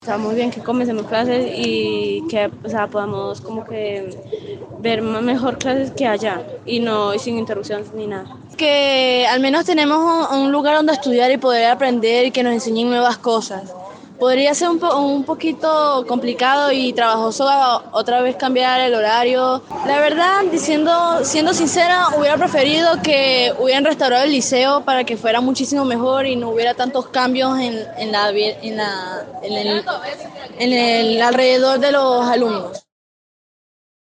Está muy bien que comencemos clases y que, o sea, podamos como que ver mejor clases que allá y no y sin interrupciones ni nada. Que al menos tenemos un lugar donde estudiar y poder aprender y que nos enseñen nuevas cosas. Podría ser un poquito complicado y trabajoso otra vez cambiar el horario. La verdad, siendo sincera, hubiera preferido que hubieran restaurado el liceo para que fuera muchísimo mejor y no hubiera tantos cambios en el alrededor de los alumnos.